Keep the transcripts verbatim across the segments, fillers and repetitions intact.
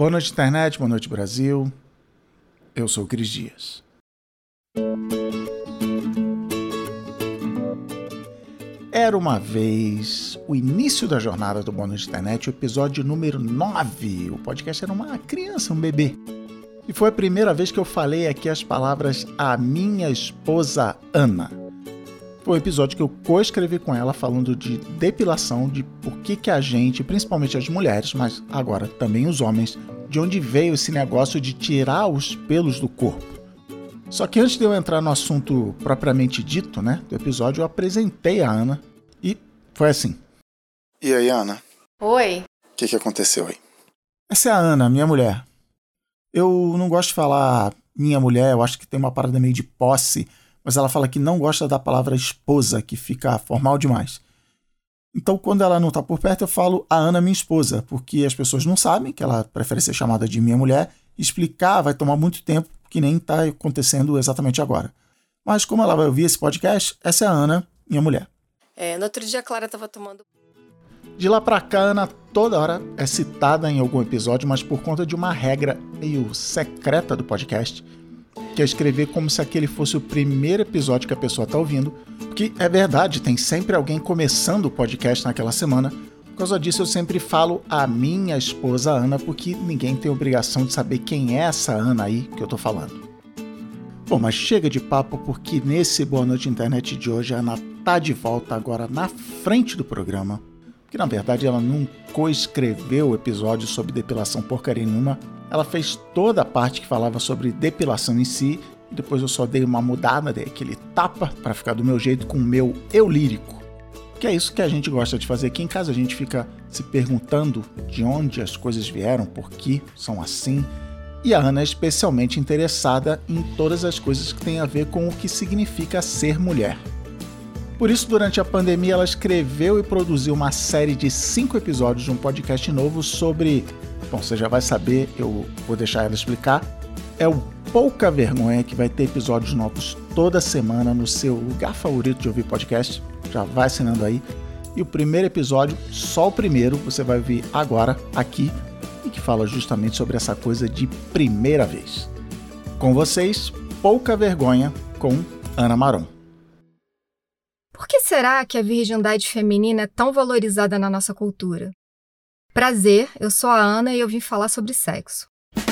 Boa noite, internet. Boa noite, Brasil. Eu sou o Cris Dias. Era uma vez o início da jornada do Boa Noite Internet, o episódio número nove. O podcast era uma criança, um bebê. E foi a primeira vez que eu falei aqui as palavras a minha esposa Ana. Foi um episódio que eu co-escrevi com ela falando de depilação, de por que que a gente, principalmente as mulheres, mas agora também os homens, de onde veio esse negócio de tirar os pelos do corpo. Só que antes de eu entrar no assunto propriamente dito, né, do episódio, eu apresentei a Ana e foi assim. E aí, Ana? Oi. O que que aconteceu aí? Essa é a Ana, minha mulher. Eu não gosto de falar minha mulher, eu acho que tem uma parada meio de posse, mas ela fala que não gosta da palavra esposa, que fica formal demais. Então, quando ela não está por perto, eu falo a Ana, minha esposa, porque as pessoas não sabem que ela prefere ser chamada de minha mulher. Explicar vai tomar muito tempo, que nem está acontecendo exatamente agora. Mas como ela vai ouvir esse podcast, essa é a Ana, minha mulher. É, no outro dia a Clara estava tomando... De lá pra cá, Ana toda hora é citada em algum episódio, mas por conta de uma regra meio secreta do podcast, que é escrever como se aquele fosse o primeiro episódio que a pessoa está ouvindo, porque é verdade, tem sempre alguém começando o podcast naquela semana. Por causa disso eu sempre falo a minha esposa Ana, porque ninguém tem obrigação de saber quem é essa Ana aí que eu tô falando. Bom, mas chega de papo, porque nesse Boa Noite Internet de hoje a Ana tá de volta agora na frente do programa, porque na verdade ela não coescreveu o episódio sobre depilação porcaria nenhuma. Ela fez toda a parte que falava sobre depilação em si, e depois eu só dei uma mudada, dei aquele tapa para ficar do meu jeito com o meu eu lírico. Que é isso que a gente gosta de fazer aqui em casa, a gente fica se perguntando de onde as coisas vieram, por que são assim. E a Ana é especialmente interessada em todas as coisas que têm a ver com o que significa ser mulher. Por isso, durante a pandemia, ela escreveu e produziu uma série de cinco episódios de um podcast novo sobre... Bom, você já vai saber, eu vou deixar ela explicar. É o Pouca Vergonha, que vai ter episódios novos toda semana no seu lugar favorito de ouvir podcast. Já vai assinando aí. E o primeiro episódio, só o primeiro, você vai ouvir agora, aqui, e que fala justamente sobre essa coisa de primeira vez. Com vocês, Pouca Vergonha, com Ana Maron. Por que será que a virgindade feminina é tão valorizada na nossa cultura? Prazer, eu sou a Ana e eu vim falar sobre sexo.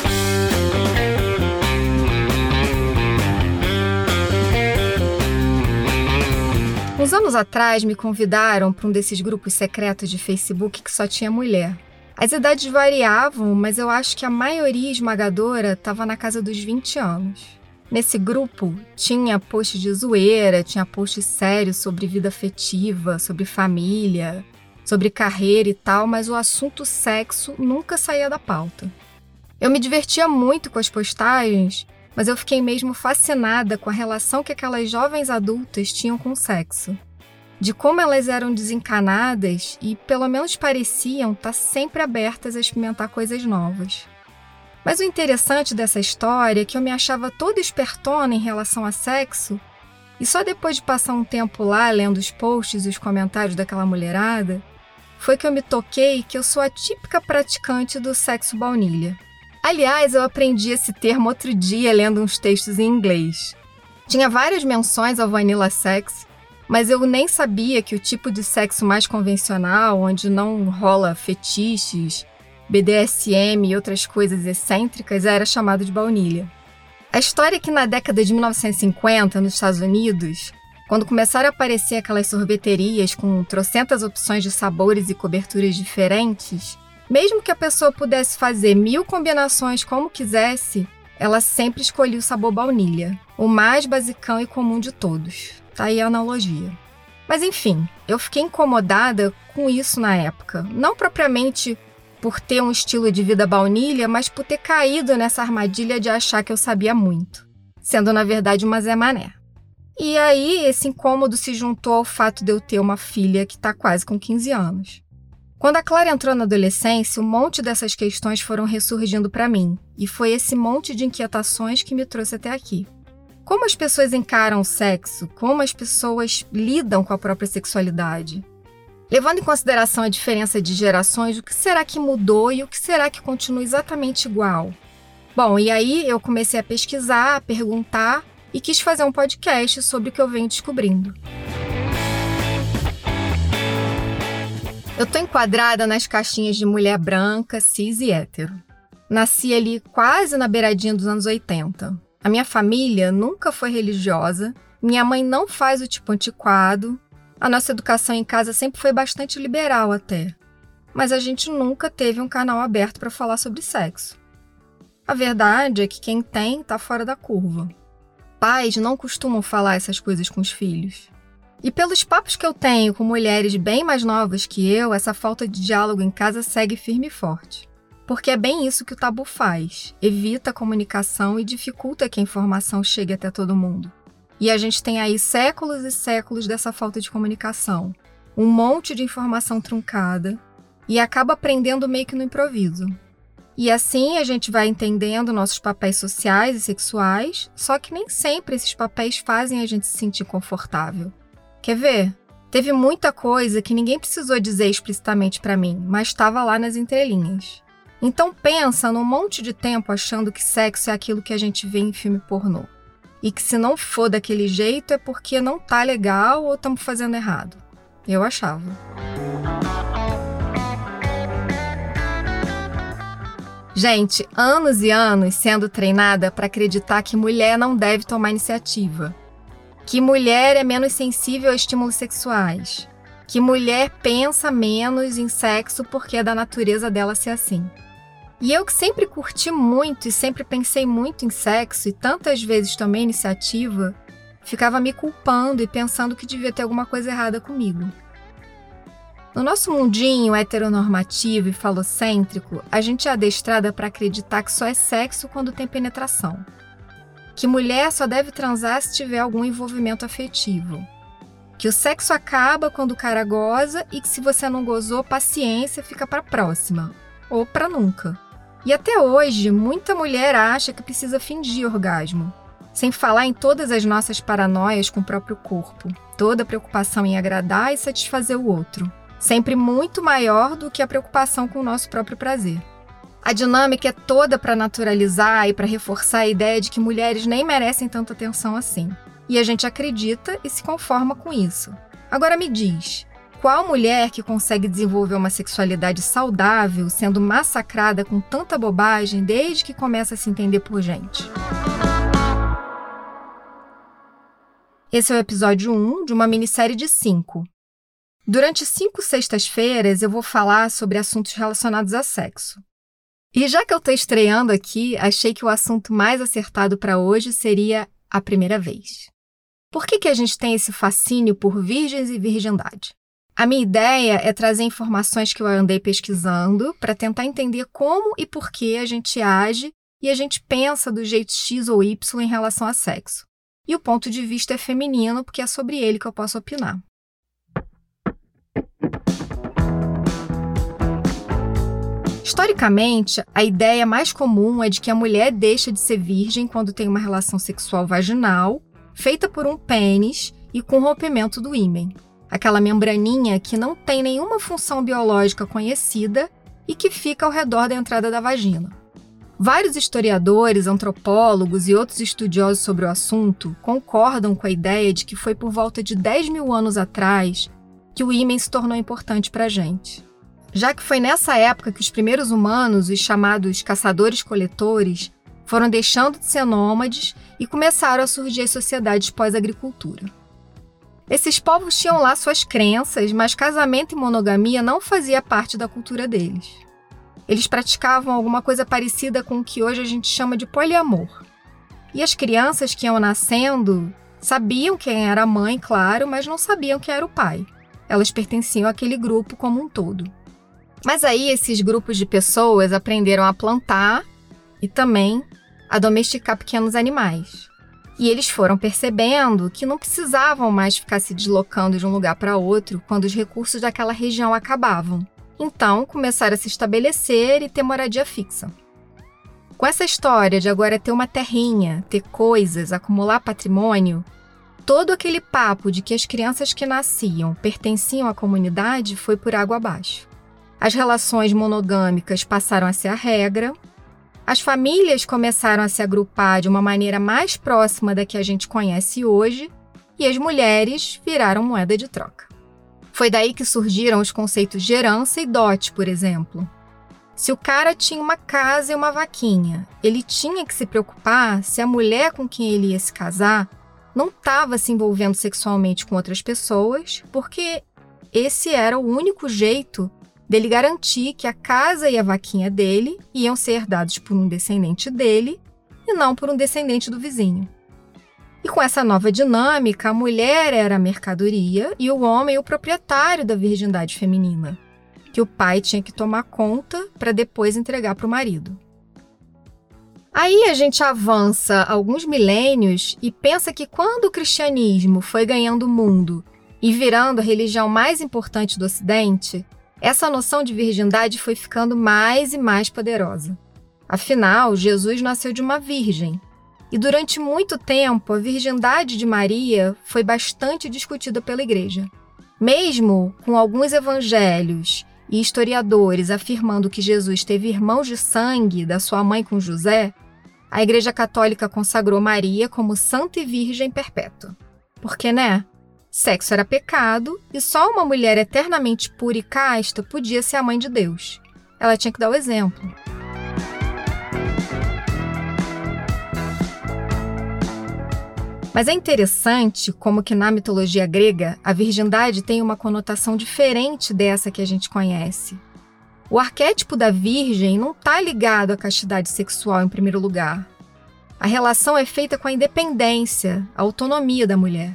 Uns anos atrás me convidaram para um desses grupos secretos de Facebook que só tinha mulher. As idades variavam, mas eu acho que a maioria esmagadora estava na casa dos vinte anos. Nesse grupo tinha posts de zoeira, tinha posts sérios sobre vida afetiva, sobre família, sobre carreira e tal, mas o assunto sexo nunca saía da pauta. Eu me divertia muito com as postagens, mas eu fiquei mesmo fascinada com a relação que aquelas jovens adultas tinham com o sexo. De como elas eram desencanadas e, pelo menos pareciam, estar sempre abertas a experimentar coisas novas. Mas o interessante dessa história é que eu me achava toda espertona em relação a sexo, e só depois de passar um tempo lá lendo os posts e os comentários daquela mulherada, foi que eu me toquei que eu sou a típica praticante do sexo baunilha. Aliás, eu aprendi esse termo outro dia lendo uns textos em inglês. Tinha várias menções ao vanilla sex, mas eu nem sabia que o tipo de sexo mais convencional, onde não rola fetiches, B D S M e outras coisas excêntricas, era chamado de baunilha. A história é que na década de mil novecentos e cinquenta, nos Estados Unidos, quando começaram a aparecer aquelas sorveterias com trocentas opções de sabores e coberturas diferentes, mesmo que a pessoa pudesse fazer mil combinações como quisesse, ela sempre escolhia o sabor baunilha, o mais basicão e comum de todos. Tá aí a analogia. Mas enfim, eu fiquei incomodada com isso na época. Não propriamente por ter um estilo de vida baunilha, mas por ter caído nessa armadilha de achar que eu sabia muito, sendo na verdade uma Zé Mané. E aí, esse incômodo se juntou ao fato de eu ter uma filha que está quase com quinze anos. Quando a Clara entrou na adolescência, um monte dessas questões foram ressurgindo para mim, e foi esse monte de inquietações que me trouxe até aqui. Como as pessoas encaram o sexo? Como as pessoas lidam com a própria sexualidade? Levando em consideração a diferença de gerações, o que será que mudou e o que será que continua exatamente igual? Bom, e aí eu comecei a pesquisar, a perguntar e quis fazer um podcast sobre o que eu venho descobrindo. Eu tô enquadrada nas caixinhas de mulher branca, cis e hétero. Nasci ali quase na beiradinha dos anos oitenta. A minha família nunca foi religiosa, minha mãe não faz o tipo antiquado, a nossa educação em casa sempre foi bastante liberal até, mas a gente nunca teve um canal aberto para falar sobre sexo. A verdade é que quem tem tá fora da curva. Pais não costumam falar essas coisas com os filhos. E pelos papos que eu tenho com mulheres bem mais novas que eu, essa falta de diálogo em casa segue firme e forte. Porque é bem isso que o tabu faz, evita a comunicação e dificulta que a informação chegue até todo mundo. E a gente tem aí séculos e séculos dessa falta de comunicação, um monte de informação truncada, e acaba aprendendo meio que no improviso. E assim a gente vai entendendo nossos papéis sociais e sexuais, só que nem sempre esses papéis fazem a gente se sentir confortável. Quer ver? Teve muita coisa que ninguém precisou dizer explicitamente pra mim, mas estava lá nas entrelinhas. Então pensa num monte de tempo achando que sexo é aquilo que a gente vê em filme pornô. E que se não for daquele jeito é porque não tá legal ou estamos fazendo errado. Eu achava. Gente, anos e anos sendo treinada para acreditar que mulher não deve tomar iniciativa. Que mulher é menos sensível a estímulos sexuais. Que mulher pensa menos em sexo porque é da natureza dela ser assim. E eu que sempre curti muito e sempre pensei muito em sexo e tantas vezes tomei iniciativa, ficava me culpando e pensando que devia ter alguma coisa errada comigo. No nosso mundinho heteronormativo e falocêntrico, a gente é adestrada para acreditar que só é sexo quando tem penetração. Que mulher só deve transar se tiver algum envolvimento afetivo. Que o sexo acaba quando o cara goza e que se você não gozou, paciência, fica para próxima. Ou para nunca. E até hoje, muita mulher acha que precisa fingir orgasmo. Sem falar em todas as nossas paranoias com o próprio corpo. Toda a preocupação em agradar e satisfazer o outro. Sempre muito maior do que a preocupação com o nosso próprio prazer. A dinâmica é toda para naturalizar e para reforçar a ideia de que mulheres nem merecem tanta atenção assim. E a gente acredita e se conforma com isso. Agora me diz, qual mulher que consegue desenvolver uma sexualidade saudável sendo massacrada com tanta bobagem desde que começa a se entender por gente? Esse é o episódio um de uma minissérie de cinco. Durante cinco sextas-feiras eu vou falar sobre assuntos relacionados a sexo. E já que eu estou estreando aqui, achei que o assunto mais acertado para hoje seria a primeira vez. Por que que a gente tem esse fascínio por virgens e virgindade? A minha ideia é trazer informações que eu andei pesquisando para tentar entender como e por que a gente age e a gente pensa do jeito X ou Y em relação a sexo. E o ponto de vista é feminino, porque é sobre ele que eu posso opinar. Historicamente, a ideia mais comum é de que a mulher deixa de ser virgem quando tem uma relação sexual vaginal, feita por um pênis e com rompimento do ímen. Aquela membraninha que não tem nenhuma função biológica conhecida e que fica ao redor da entrada da vagina. Vários historiadores, antropólogos e outros estudiosos sobre o assunto concordam com a ideia de que foi por volta de dez mil anos atrás que o ímen se tornou importante para a gente. Já que foi nessa época que os primeiros humanos, os chamados caçadores-coletores, foram deixando de ser nômades e começaram a surgir as sociedades pós-agricultura. Esses povos tinham lá suas crenças, mas casamento e monogamia não fazia parte da cultura deles. Eles praticavam alguma coisa parecida com o que hoje a gente chama de poliamor. E as crianças que iam nascendo sabiam quem era a mãe, claro, mas não sabiam quem era o pai. Elas pertenciam àquele grupo como um todo. Mas aí esses grupos de pessoas aprenderam a plantar e também a domesticar pequenos animais. E eles foram percebendo que não precisavam mais ficar se deslocando de um lugar para outro quando os recursos daquela região acabavam. Então, começaram a se estabelecer e ter moradia fixa. Com essa história de agora ter uma terrinha, ter coisas, acumular patrimônio, todo aquele papo de que as crianças que nasciam pertenciam à comunidade foi por água abaixo. As relações monogâmicas passaram a ser a regra, as famílias começaram a se agrupar de uma maneira mais próxima da que a gente conhece hoje e as mulheres viraram moeda de troca. Foi daí que surgiram os conceitos de herança e dote, por exemplo. Se o cara tinha uma casa e uma vaquinha, ele tinha que se preocupar se a mulher com quem ele ia se casar não estava se envolvendo sexualmente com outras pessoas, porque esse era o único jeito dele garantir que a casa e a vaquinha dele iam ser herdados por um descendente dele e não por um descendente do vizinho. E com essa nova dinâmica, a mulher era a mercadoria e o homem o proprietário da virgindade feminina, que o pai tinha que tomar conta para depois entregar para o marido. Aí a gente avança alguns milênios e pensa que quando o cristianismo foi ganhando o mundo e virando a religião mais importante do Ocidente, essa noção de virgindade foi ficando mais e mais poderosa. Afinal, Jesus nasceu de uma virgem. E durante muito tempo, a virgindade de Maria foi bastante discutida pela Igreja. Mesmo com alguns evangelhos e historiadores afirmando que Jesus teve irmãos de sangue da sua mãe com José, a Igreja Católica consagrou Maria como santa e virgem perpétua. Porque, né? Sexo era pecado e só uma mulher eternamente pura e casta podia ser a mãe de Deus. Ela tinha que dar o exemplo. Mas é interessante como que na mitologia grega a virgindade tem uma conotação diferente dessa que a gente conhece. O arquétipo da virgem não está ligado à castidade sexual em primeiro lugar. A relação é feita com a independência, a autonomia da mulher.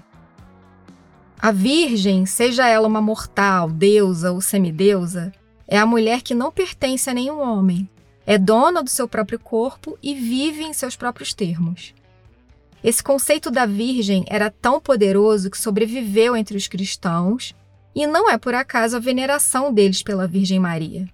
A virgem, seja ela uma mortal, deusa ou semideusa, é a mulher que não pertence a nenhum homem, é dona do seu próprio corpo e vive em seus próprios termos. Esse conceito da virgem era tão poderoso que sobreviveu entre os cristãos e não é por acaso a veneração deles pela Virgem Maria.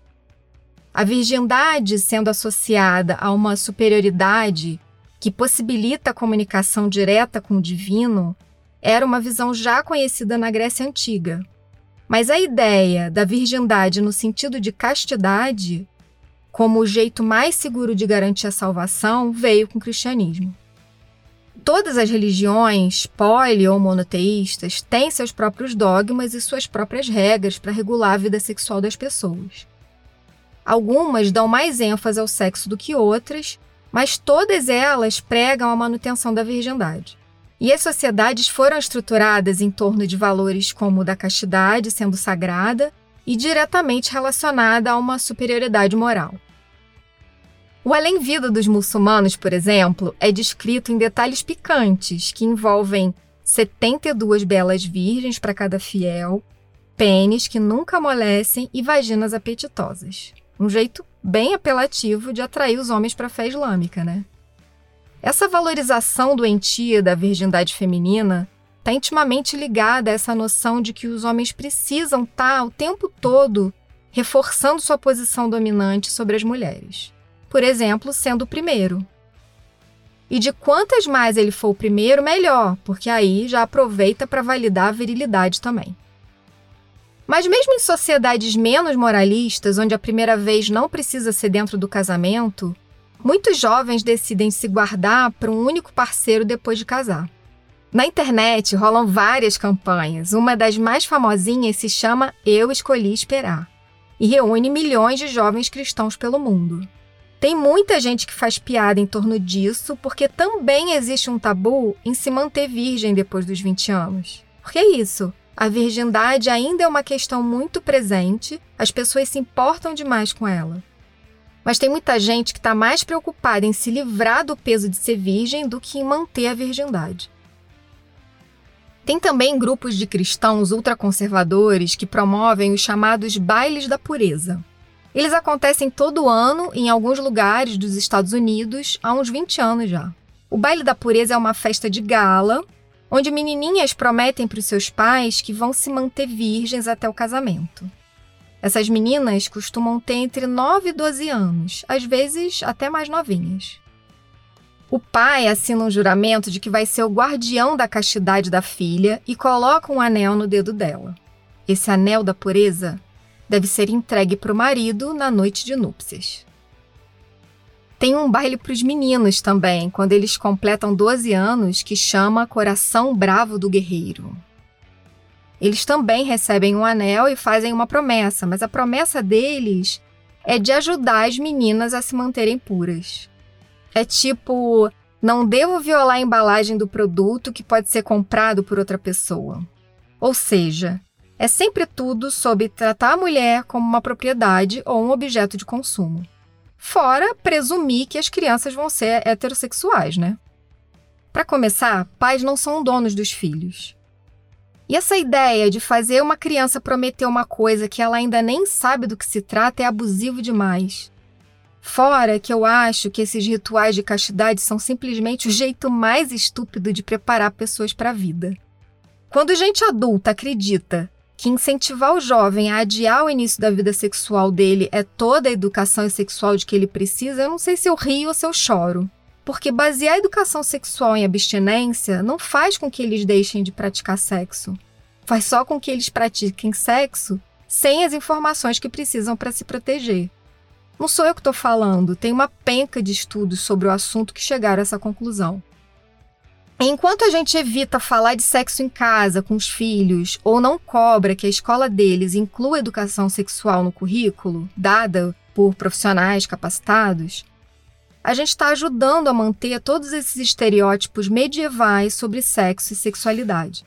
A virgindade sendo associada a uma superioridade que possibilita a comunicação direta com o divino era uma visão já conhecida na Grécia Antiga. Mas a ideia da virgindade no sentido de castidade, como o jeito mais seguro de garantir a salvação, veio com o cristianismo. Todas as religiões, poli ou monoteístas, têm seus próprios dogmas e suas próprias regras para regular a vida sexual das pessoas. Algumas dão mais ênfase ao sexo do que outras, mas todas elas pregam a manutenção da virgindade. E as sociedades foram estruturadas em torno de valores como o da castidade sendo sagrada e diretamente relacionada a uma superioridade moral. O além-vida dos muçulmanos, por exemplo, é descrito em detalhes picantes que envolvem setenta e duas belas virgens para cada fiel, pênis que nunca amolecem e vaginas apetitosas. Um jeito bem apelativo de atrair os homens para a fé islâmica, né? Essa valorização doentia da virgindade feminina está intimamente ligada a essa noção de que os homens precisam estar o tempo todo reforçando sua posição dominante sobre as mulheres. Por exemplo, sendo o primeiro. E de quantas mais ele for o primeiro, melhor, porque aí já aproveita para validar a virilidade também. Mas mesmo em sociedades menos moralistas, onde a primeira vez não precisa ser dentro do casamento, muitos jovens decidem se guardar para um único parceiro depois de casar. Na internet rolam várias campanhas. Uma das mais famosinhas se chama Eu Escolhi Esperar e reúne milhões de jovens cristãos pelo mundo. Tem muita gente que faz piada em torno disso porque também existe um tabu em se manter virgem depois dos vinte anos. Porque é isso, a virgindade ainda é uma questão muito presente, as pessoas se importam demais com ela. Mas tem muita gente que está mais preocupada em se livrar do peso de ser virgem do que em manter a virgindade. Tem também grupos de cristãos ultraconservadores que promovem os chamados bailes da pureza. Eles acontecem todo ano em alguns lugares dos Estados Unidos há uns vinte anos já. O baile da pureza é uma festa de gala, onde menininhas prometem para os seus pais que vão se manter virgens até o casamento. Essas meninas costumam ter entre nove e doze anos, às vezes até mais novinhas. O pai assina um juramento de que vai ser o guardião da castidade da filha e coloca um anel no dedo dela. Esse anel da pureza deve ser entregue para o marido na noite de núpcias. Tem um baile para os meninos também, quando eles completam doze anos, que chama Coração Bravo do Guerreiro. Eles também recebem um anel e fazem uma promessa, mas a promessa deles é de ajudar as meninas a se manterem puras. É tipo, não devo violar a embalagem do produto que pode ser comprado por outra pessoa. Ou seja, é sempre tudo sobre tratar a mulher como uma propriedade ou um objeto de consumo. Fora presumir que as crianças vão ser heterossexuais, né? Para começar, pais não são donos dos filhos. E essa ideia de fazer uma criança prometer uma coisa que ela ainda nem sabe do que se trata é abusivo demais. Fora que eu acho que esses rituais de castidade são simplesmente o jeito mais estúpido de preparar pessoas para a vida. Quando gente adulta acredita que incentivar o jovem a adiar o início da vida sexual dele é toda a educação sexual de que ele precisa, eu não sei se eu rio ou se eu choro. Porque basear a educação sexual em abstinência não faz com que eles deixem de praticar sexo. Faz só com que eles pratiquem sexo sem as informações que precisam para se proteger. Não sou eu que estou falando, tem uma penca de estudos sobre o assunto que chegaram a essa conclusão. Enquanto a gente evita falar de sexo em casa com os filhos ou não cobra que a escola deles inclua educação sexual no currículo, dada por profissionais capacitados, a gente está ajudando a manter todos esses estereótipos medievais sobre sexo e sexualidade.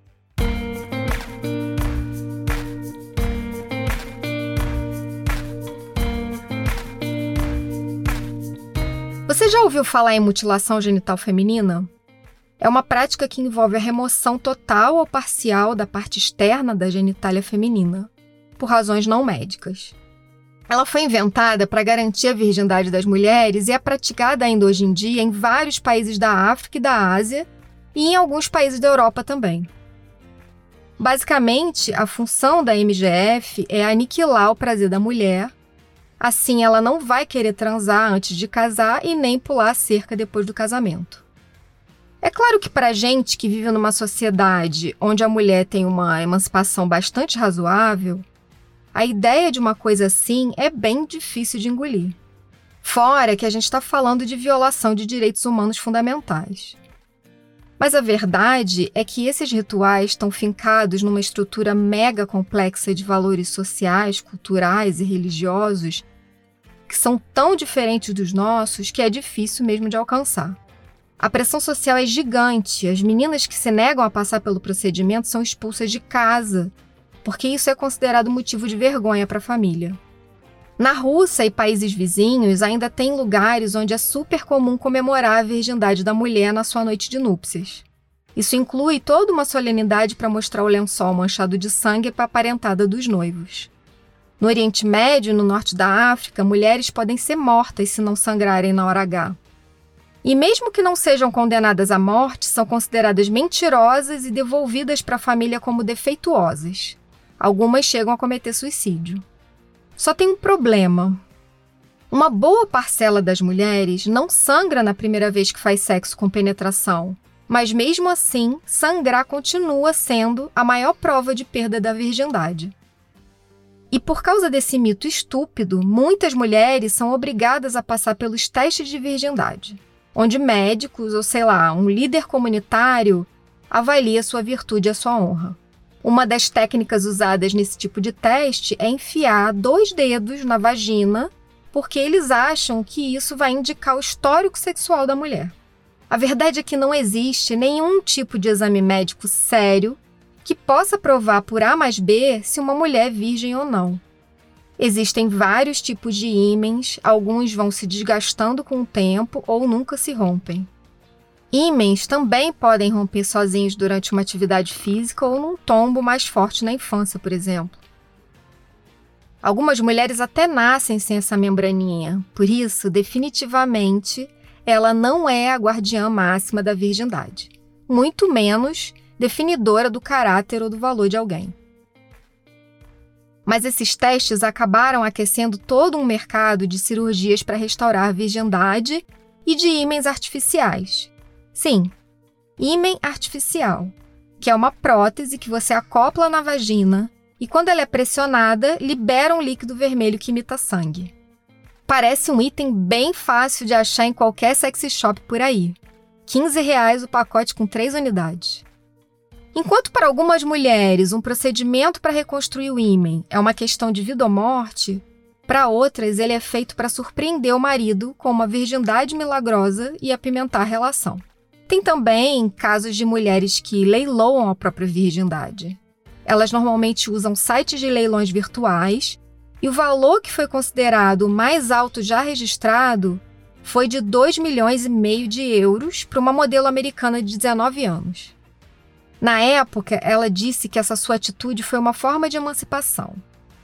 Você já ouviu falar em mutilação genital feminina? É uma prática que envolve a remoção total ou parcial da parte externa da genitália feminina, por razões não médicas. Ela foi inventada para garantir a virgindade das mulheres e é praticada ainda hoje em dia em vários países da África e da Ásia e em alguns países da Europa também. Basicamente, a função da M G F é aniquilar o prazer da mulher, assim ela não vai querer transar antes de casar e nem pular a cerca depois do casamento. É claro que para a gente que vive numa sociedade onde a mulher tem uma emancipação bastante razoável, a ideia de uma coisa assim é bem difícil de engolir. Fora que a gente está falando de violação de direitos humanos fundamentais. Mas a verdade é que esses rituais estão fincados numa estrutura mega complexa de valores sociais, culturais e religiosos que são tão diferentes dos nossos que é difícil mesmo de alcançar. A pressão social é gigante. As meninas que se negam a passar pelo procedimento são expulsas de casa, porque isso é considerado motivo de vergonha para a família. Na Rússia e países vizinhos, ainda tem lugares onde é super comum comemorar a virgindade da mulher na sua noite de núpcias. Isso inclui toda uma solenidade para mostrar o lençol manchado de sangue para a parentada dos noivos. No Oriente Médio e no norte da África, mulheres podem ser mortas se não sangrarem na hora H. E mesmo que não sejam condenadas à morte, são consideradas mentirosas e devolvidas para a família como defeituosas. Algumas chegam a cometer suicídio. Só tem um problema. Uma boa parcela das mulheres não sangra na primeira vez que faz sexo com penetração, mas mesmo assim, sangrar continua sendo a maior prova de perda da virgindade. E por causa desse mito estúpido, muitas mulheres são obrigadas a passar pelos testes de virgindade, onde médicos ou, sei lá, um líder comunitário avalia sua virtude e a sua honra. Uma das técnicas usadas nesse tipo de teste é enfiar dois dedos na vagina, porque eles acham que isso vai indicar o histórico sexual da mulher. A verdade é que não existe nenhum tipo de exame médico sério que possa provar por A mais B se uma mulher é virgem ou não. Existem vários tipos de ímãs, alguns vão se desgastando com o tempo ou nunca se rompem. Ímãs também podem romper sozinhos durante uma atividade física ou num tombo mais forte na infância, por exemplo. Algumas mulheres até nascem sem essa membraninha, por isso, definitivamente, ela não é a guardiã máxima da virgindade, muito menos definidora do caráter ou do valor de alguém. Mas esses testes acabaram aquecendo todo um mercado de cirurgias para restaurar a virgindade e de ímens artificiais. Sim, ímen artificial, que é uma prótese que você acopla na vagina e quando ela é pressionada, libera um líquido vermelho que imita sangue. Parece um item bem fácil de achar em qualquer sexy shop por aí. quinze reais o pacote com três unidades. Enquanto para algumas mulheres um procedimento para reconstruir o ímen é uma questão de vida ou morte, para outras ele é feito para surpreender o marido com uma virgindade milagrosa e apimentar a relação. Tem também casos de mulheres que leiloam a própria virgindade. Elas normalmente usam sites de leilões virtuais e o valor que foi considerado o mais alto já registrado foi de dois milhões e meio de euros para uma modelo americana de dezenove anos. Na época, ela disse que essa sua atitude foi uma forma de emancipação.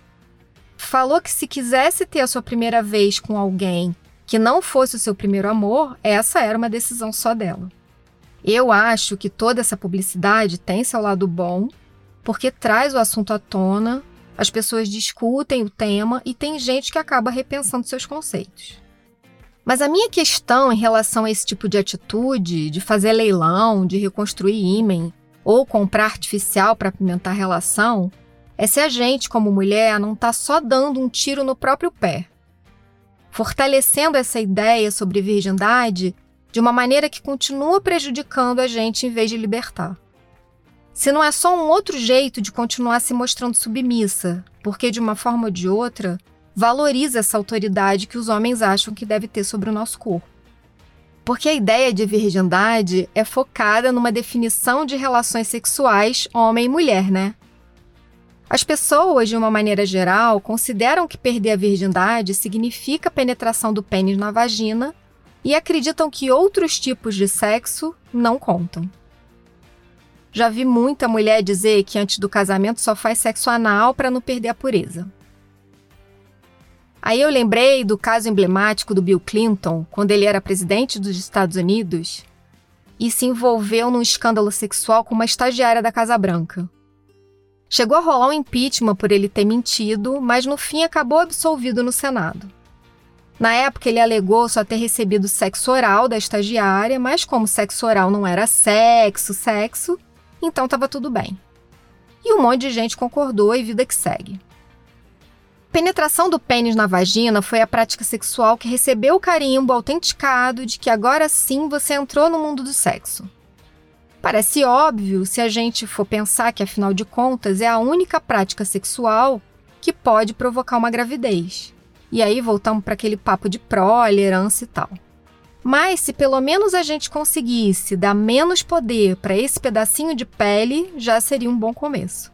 Falou que se quisesse ter a sua primeira vez com alguém que não fosse o seu primeiro amor, essa era uma decisão só dela. Eu acho que toda essa publicidade tem seu lado bom, porque traz o assunto à tona, as pessoas discutem o tema e tem gente que acaba repensando seus conceitos. Mas a minha questão em relação a esse tipo de atitude, de fazer leilão, de reconstruir ímen ou comprar artificial para apimentar a relação, é se a gente, como mulher, não está só dando um tiro no próprio pé, fortalecendo essa ideia sobre virgindade de uma maneira que continua prejudicando a gente em vez de libertar. Se não é só um outro jeito de continuar se mostrando submissa, porque de uma forma ou de outra, valoriza essa autoridade que os homens acham que deve ter sobre o nosso corpo. Porque a ideia de virgindade é focada numa definição de relações sexuais homem e mulher, né? As pessoas, de uma maneira geral, consideram que perder a virgindade significa a penetração do pênis na vagina e acreditam que outros tipos de sexo não contam. Já vi muita mulher dizer que antes do casamento só faz sexo anal para não perder a pureza. Aí eu lembrei do caso emblemático do Bill Clinton, quando ele era presidente dos Estados Unidos, e se envolveu num escândalo sexual com uma estagiária da Casa Branca. Chegou a rolar um impeachment por ele ter mentido, mas no fim acabou absolvido no Senado. Na época ele alegou só ter recebido sexo oral da estagiária, mas como sexo oral não era sexo, sexo, então estava tudo bem. E um monte de gente concordou e vida que segue. Penetração do pênis na vagina foi a prática sexual que recebeu o carimbo autenticado de que agora sim você entrou no mundo do sexo. Parece óbvio se a gente for pensar que, afinal de contas, é a única prática sexual que pode provocar uma gravidez. E aí voltamos para aquele papo de prole, herança e tal. Mas se pelo menos a gente conseguisse dar menos poder para esse pedacinho de pele, já seria um bom começo.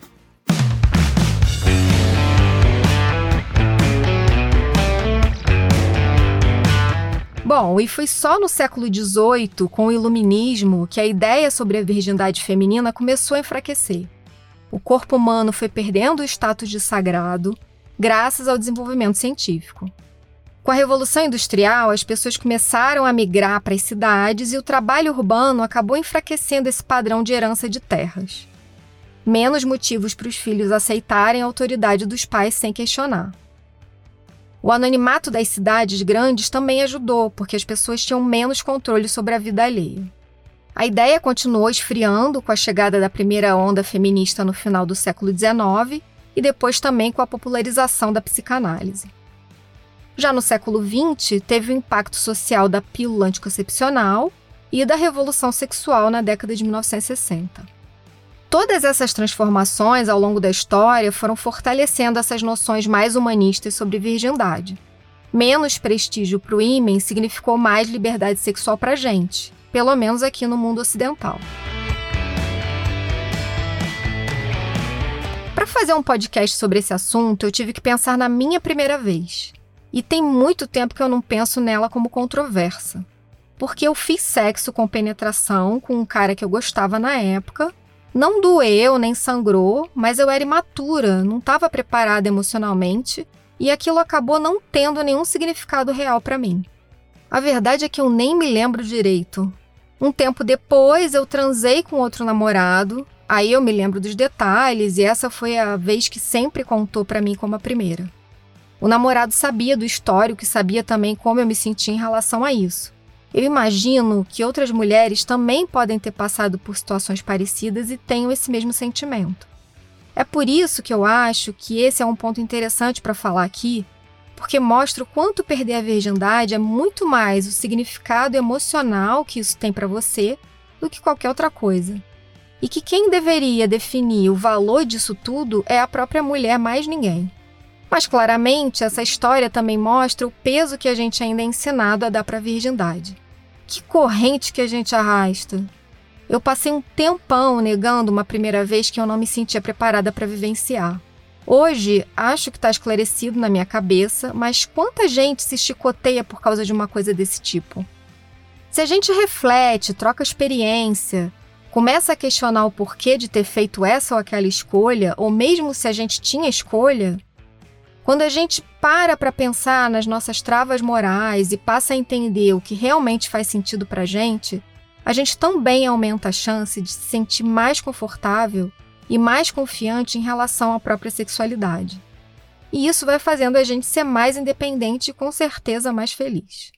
Bom, e foi só no século dezoito, com o iluminismo, que a ideia sobre a virgindade feminina começou a enfraquecer. O corpo humano foi perdendo o status de sagrado, graças ao desenvolvimento científico. Com a Revolução Industrial, as pessoas começaram a migrar para as cidades e o trabalho urbano acabou enfraquecendo esse padrão de herança de terras. Menos motivos para os filhos aceitarem a autoridade dos pais sem questionar. O anonimato das cidades grandes também ajudou, porque as pessoas tinham menos controle sobre a vida alheia. A ideia continuou esfriando com a chegada da primeira onda feminista no final do século dezenove e depois também com a popularização da psicanálise. Já no século vinte, teve o impacto social da pílula anticoncepcional e da revolução sexual na década de mil novecentos e sessenta. Todas essas transformações ao longo da história foram fortalecendo essas noções mais humanistas sobre virgindade. Menos prestígio para o ímen significou mais liberdade sexual para a gente, pelo menos aqui no mundo ocidental. Para fazer um podcast sobre esse assunto, eu tive que pensar na minha primeira vez. E tem muito tempo que eu não penso nela como controversa. Porque eu fiz sexo com penetração com um cara que eu gostava na época. Não doeu nem sangrou, mas eu era imatura, não estava preparada emocionalmente e aquilo acabou não tendo nenhum significado real para mim. A verdade é que eu nem me lembro direito. Um tempo depois eu transei com outro namorado, aí eu me lembro dos detalhes e essa foi a vez que sempre contou para mim como a primeira. O namorado sabia do histórico e sabia também como eu me sentia em relação a isso. Eu imagino que outras mulheres também podem ter passado por situações parecidas e tenham esse mesmo sentimento. É por isso que eu acho que esse é um ponto interessante para falar aqui, porque mostra o quanto perder a virgindade é muito mais o significado emocional que isso tem para você do que qualquer outra coisa. E que quem deveria definir o valor disso tudo é a própria mulher, mais ninguém. Mas claramente essa história também mostra o peso que a gente ainda é ensinado a dar para a virgindade. Que corrente que a gente arrasta! Eu passei um tempão negando uma primeira vez que eu não me sentia preparada para vivenciar. Hoje, acho que está esclarecido na minha cabeça, mas quanta gente se chicoteia por causa de uma coisa desse tipo? Se a gente reflete, troca experiência, começa a questionar o porquê de ter feito essa ou aquela escolha, ou mesmo se a gente tinha escolha, quando a gente para para pensar nas nossas travas morais e passa a entender o que realmente faz sentido para a gente, a gente também aumenta a chance de se sentir mais confortável e mais confiante em relação à própria sexualidade. E isso vai fazendo a gente ser mais independente e com certeza mais feliz.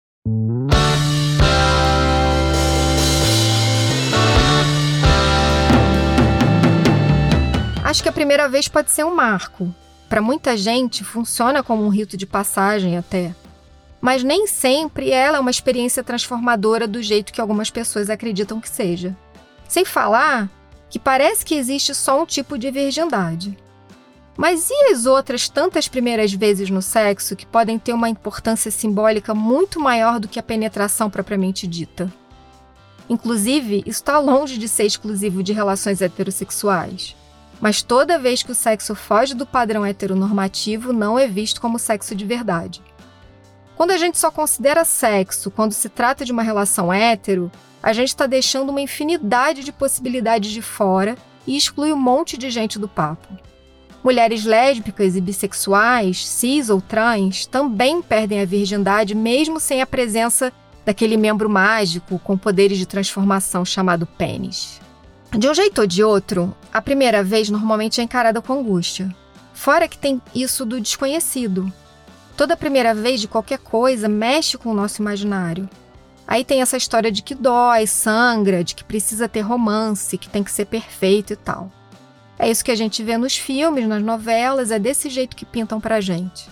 Acho que a primeira vez pode ser um marco. Para muita gente, funciona como um rito de passagem até. Mas nem sempre ela é uma experiência transformadora do jeito que algumas pessoas acreditam que seja. Sem falar que parece que existe só um tipo de virgindade. Mas e as outras tantas primeiras vezes no sexo que podem ter uma importância simbólica muito maior do que a penetração propriamente dita? Inclusive, isso está longe de ser exclusivo de relações heterossexuais. Mas toda vez que o sexo foge do padrão heteronormativo, não é visto como sexo de verdade. Quando a gente só considera sexo quando se trata de uma relação hétero, a gente está deixando uma infinidade de possibilidades de fora e exclui um monte de gente do papo. Mulheres lésbicas e bissexuais, cis ou trans, também perdem a virgindade mesmo sem a presença daquele membro mágico com poderes de transformação chamado pênis. De um jeito ou de outro, a primeira vez normalmente é encarada com angústia. Fora que tem isso do desconhecido. Toda primeira vez de qualquer coisa mexe com o nosso imaginário. Aí tem essa história de que dói, sangra, de que precisa ter romance, que tem que ser perfeito e tal. É isso que a gente vê nos filmes, nas novelas, é desse jeito que pintam pra gente.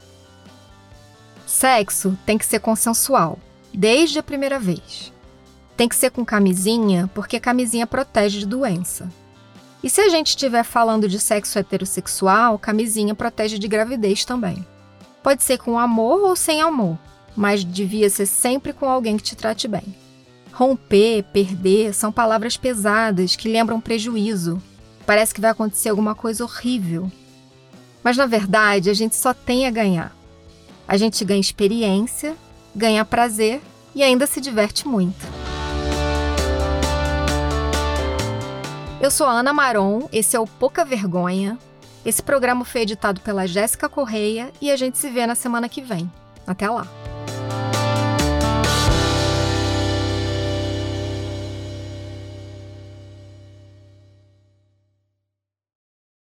Sexo tem que ser consensual, desde a primeira vez. Tem que ser com camisinha, porque camisinha protege de doença. E se a gente estiver falando de sexo heterossexual, camisinha protege de gravidez também. Pode ser com amor ou sem amor, mas devia ser sempre com alguém que te trate bem. Romper, perder, são palavras pesadas que lembram prejuízo. Parece que vai acontecer alguma coisa horrível. Mas, na verdade, a gente só tem a ganhar. A gente ganha experiência, ganha prazer e ainda se diverte muito. Eu sou a Ana Maron, esse é o Pouca Vergonha. Esse programa foi editado pela Jéssica Correia e a gente se vê na semana que vem. Até lá!